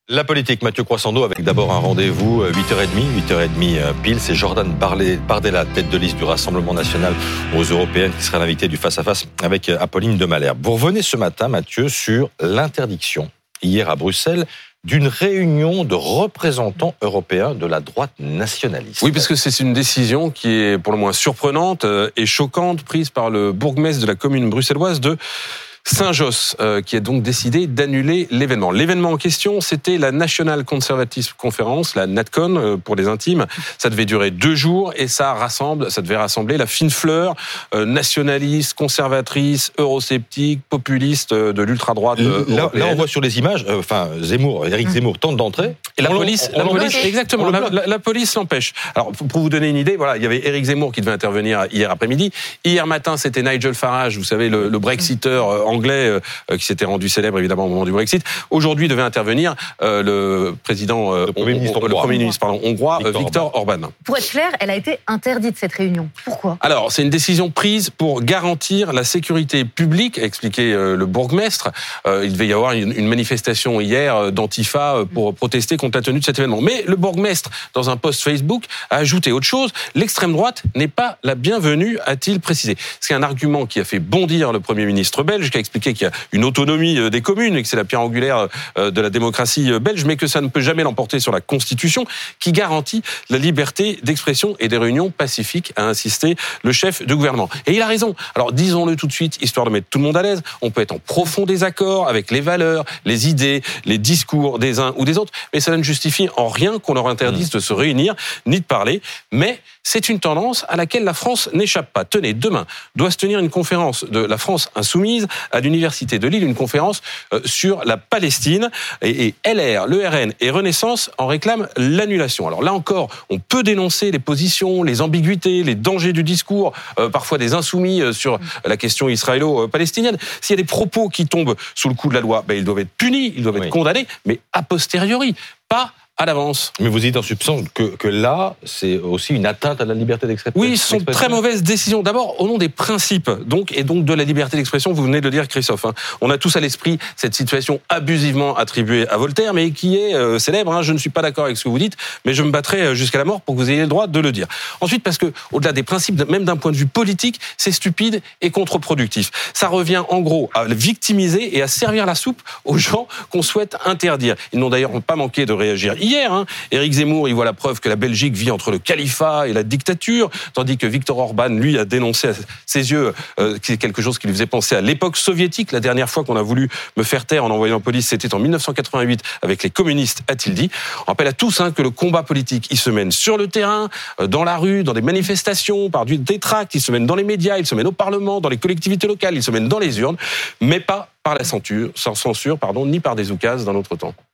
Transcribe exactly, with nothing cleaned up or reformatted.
La politique, Mathieu Croissando, avec d'abord un rendez-vous huit heures trente, huit heures trente pile. C'est Jordan Bardella, tête de liste du Rassemblement national aux Européennes, qui sera l'invité du face-à-face avec Apolline de Malherbe. Vous revenez ce matin, Mathieu, sur l'interdiction, hier à Bruxelles, d'une réunion de représentants européens de la droite nationaliste. Oui, parce que c'est une décision qui est pour le moins surprenante et choquante, prise par le bourgmestre de la commune bruxelloise de Saint-Josse, euh, qui a donc décidé d'annuler l'événement. L'événement en question, c'était la National Conservative Conference, la NatCon euh, pour les intimes. Ça devait durer deux jours et ça rassemble, ça devait rassembler la fine fleur euh, nationaliste, conservatrice, eurosceptique, populiste euh, de l'ultra-droite. Euh, là, là, on voit sur les images, euh, enfin Zemmour, Éric Zemmour tente d'entrer. Et la police, la police, exactement, la, la, la police l'empêche. Alors, pour vous donner une idée, voilà, il y avait Éric Zemmour qui devait intervenir hier après-midi. Hier matin, c'était Nigel Farage, vous savez, le, le Brexiteur euh, anglais euh, qui s'était rendu célèbre évidemment au moment du Brexit. Aujourd'hui devait intervenir euh, le président, euh, le Premier ministre, on, le Premier ministre pardon, hongrois, Viktor, Viktor Orban. Pour être clair, elle a été interdite cette réunion. Pourquoi ? Alors, c'est une décision prise pour garantir la sécurité publique, a expliqué euh, le bourgmestre. Euh, il devait y avoir une, une manifestation hier d'Antifa pour protester contre la tenue de cet événement. Mais le bourgmestre, dans un post Facebook, a ajouté autre chose. L'extrême droite n'est pas la bienvenue, a-t-il précisé. C'est un argument qui a fait bondir le Premier ministre belge, qui a expliqué qu'il y a une autonomie des communes et que c'est la pierre angulaire de la démocratie belge, mais que ça ne peut jamais l'emporter sur la Constitution qui garantit la liberté d'expression et des réunions pacifiques, a insisté le chef de gouvernement. Et il a raison. Alors disons-le tout de suite, histoire de mettre tout le monde à l'aise, on peut être en profond désaccord avec les valeurs, les idées, les discours des uns ou des autres, mais ça ne justifie en rien qu'on leur interdise de se réunir ni de parler, mais c'est une tendance à laquelle la France n'échappe pas. Tenez, demain doit se tenir une conférence de la France insoumise à l'Université de Lille, une conférence sur la Palestine, et L R, l'E R N et Renaissance en réclament l'annulation. Alors là encore, on peut dénoncer les positions, les ambiguïtés, les dangers du discours, euh, parfois des insoumis sur la question israélo-palestinienne. S'il y a des propos qui tombent sous le coup de la loi, ben, ils doivent être punis, ils doivent être oui. condamnés, mais a posteriori, pas à l'avance. Mais vous dites en substance que, que là, c'est aussi une atteinte à la liberté d'expression. Oui, ce sont de très mauvaises décisions. D'abord, au nom des principes, donc, et donc de la liberté d'expression, vous venez de le dire, Christophe. Hein. On a tous à l'esprit cette situation abusivement attribuée à Voltaire, mais qui est euh, célèbre. Hein. Je ne suis pas d'accord avec ce que vous dites, mais je me battrai jusqu'à la mort pour que vous ayez le droit de le dire. Ensuite, parce que, au-delà des principes, même d'un point de vue politique, c'est stupide et contre-productif. Ça revient, en gros, à victimiser et à servir la soupe aux gens qu'on souhaite interdire. Ils n'ont d'ailleurs pas manqué de réagir hier. Hein. Éric Zemmour, il voit la preuve que la Belgique vit entre le califat et la dictature, tandis que Viktor Orban, lui, a dénoncé à ses yeux euh, quelque chose qui lui faisait penser à l'époque soviétique. La dernière fois qu'on a voulu me faire taire en envoyant la police, c'était en dix-neuf cent quatre-vingt-huit avec les communistes, a-t-il dit. On rappelle à tous hein, que le combat politique, il se mène sur le terrain, euh, dans la rue, dans des manifestations, par du détract, il se mène dans les médias, il se mène au Parlement, dans les collectivités locales, il se mène dans les urnes, mais pas par la censure, sans censure, pardon, ni par des oukases d'un autre temps.